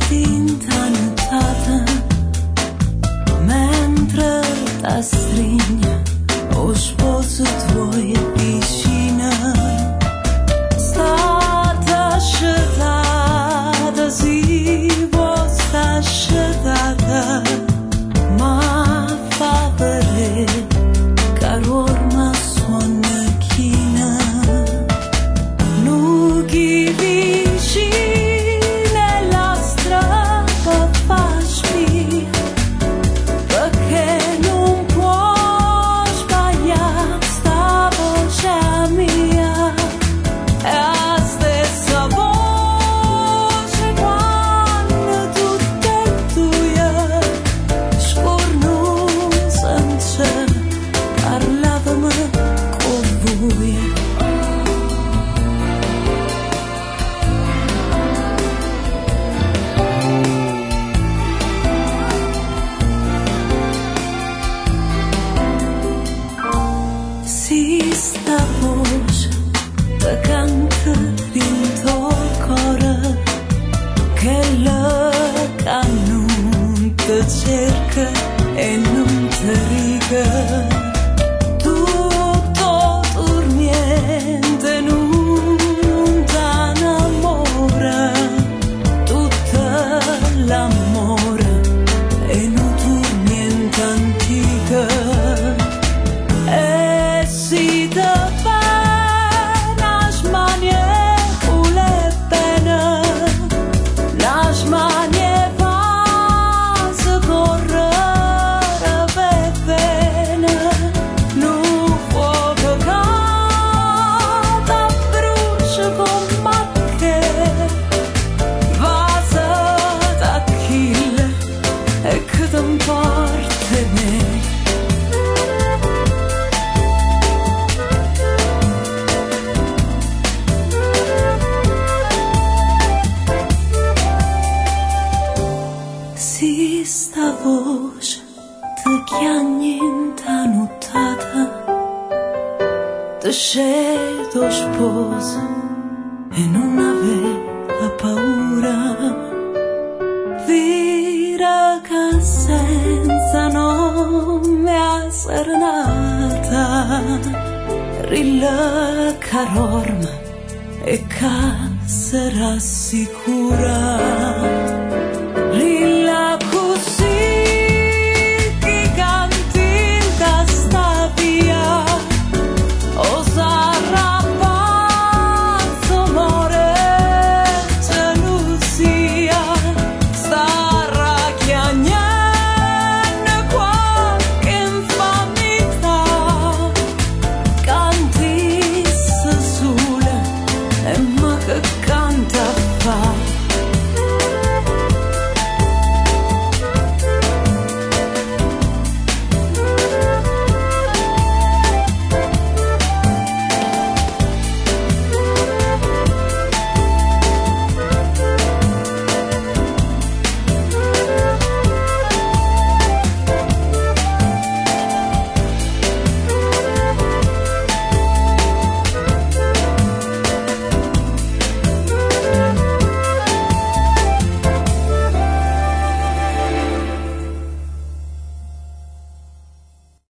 tinta nuotata mentre ta stringe o sposo tuoi vicina stata scelata si può sta scelata ma fa vedere caro orma suona china nu chi vicina la strada fa spia perché non può sbagliare sta voce mia è la stessa voce quando tutto è tuo scorno senza parlavamo con voi. Si sta voce che canta dentro il cuore che la non ti cerca e non ti riga tutto dormiente non t'annamora tutto l'amore e non dormiente antica e si te pena smanie ule pena las manie vas correre per pena non può cagata brucia con macche vas da kill e che t'importa me. Si sta voce ti chiagni in ta nuotata ti scelto sposa e non aveva paura vira che senza nome a serenata rilla carorma e che sarà sicura